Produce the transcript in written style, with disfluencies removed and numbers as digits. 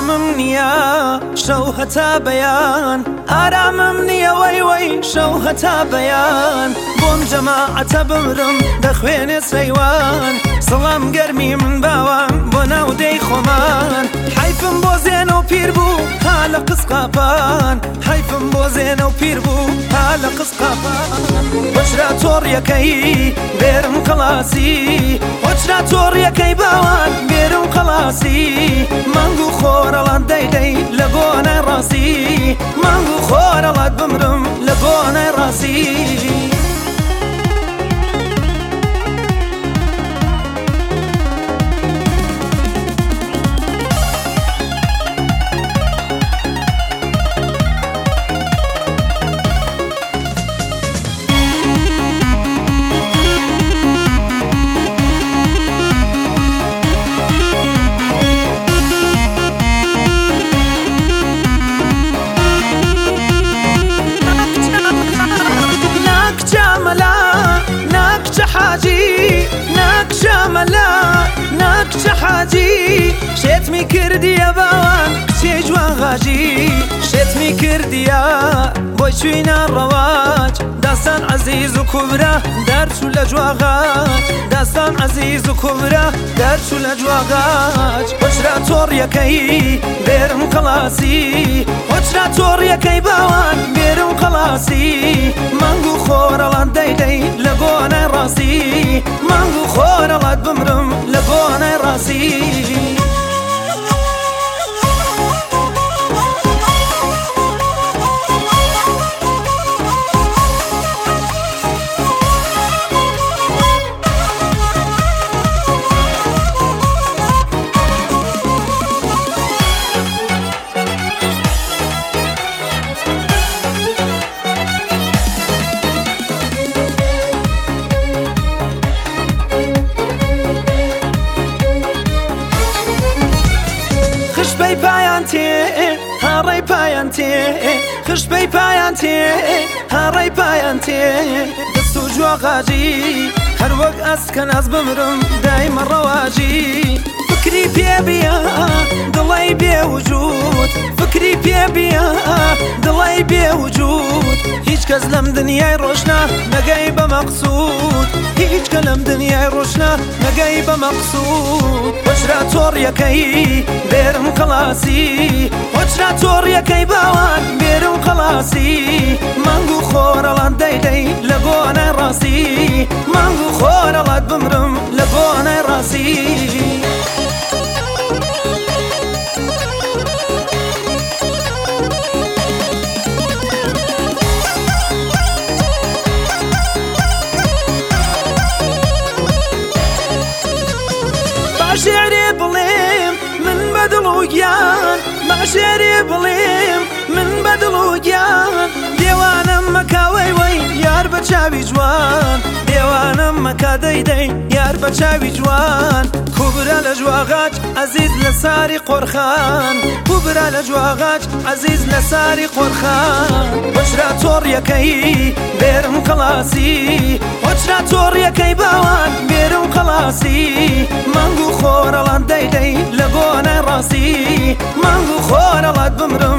ئارامم نییە شەو هەتا بەیان ئارامم نییە وەی شەو هەتا بەیان بۆم جەماعەتە بمرم دەخوێنێ سەیوان سڵام گەرمی من باوان بۆ ناودەی خۆمان حیفم بۆ زێنە و پیر بوو تا لە قسقاپان حیفم بۆ زێنە و پیر بوو تا لە قسقاپان وەچرا تۆڕیەکەی بێرم قەڵاسی وەچرا تۆڕیەکەی باوان بێرم قەڵاسی مانگ و خۆرەڵات دەیدەی لە گۆنای ڕاستی مانگ و خۆرەڵات بمرم لە گۆنای ڕاستی ناکچە حاجی شێتمی کردیە باوان کچێ جوان غاجی شێتمی کردیە بۆی چوینە ڕەواج داستان عەزیز و کوبرە دەرچوو لە جواغاج داستان عەزیز و کوبرە دەرچوو لە جواغاج وەچرا تۆڕیەکەی بێرم قەڵاسی وەچرا تۆڕیەکەی باوان بێرم قەڵاسی مانگ و خۆرەڵات دەیدەی لە گۆنای ڕاستی مانگ و خۆرەڵات بمرم لە گۆنای ڕاستی خشبەی پایان تێ هاڕەی پایان تێ خشبەی پایان تێ هاڕەی پایان تێ دەست و جواغاجی هەر وەک ئەسکە ناز بمرم دایمە ڕەواجی فکری پێ بیا دڵی بێوجود فکری پێ بیا دڵی بێوجود هیچ کەس لەم دنیای ڕۆژنا نەگەی بە مەقسوود هیچ کە لەم دنیای ڕۆژنا نەگەی بە مەقسوود وەچرا تۆڕیەکەی بێرم قەڵاسی وەچرا تۆڕیەکەی باوان بێرم قەڵاسی مانگ و خۆرەڵات دەیدەی لە گۆنای ڕاستی مانگ و خۆرەڵات بمرم لە گۆنای ڕاستی شعري بڵێم من بەدڵ و گیان با شعري بڵێم من بەدڵ و گیان دێوانم مەکاوەی وەی یار بە چاوی جوان دێوانم مەکا دەیدەی یار بە چاوی جوان کوبرا لە جواغاج عەزیز لە ساری قۆرخان کوبرا لە جواغاج عەزیز لە ساری قۆرخان وەچرا تۆڕیەکەی بێرم قەڵاسی وەچرا تۆڕیەکەی باوان بێرم قەڵاسی مانگ و خۆرەڵات دەیدەی لە گۆنای ڕاستی مانگ و خۆرەڵات بمرم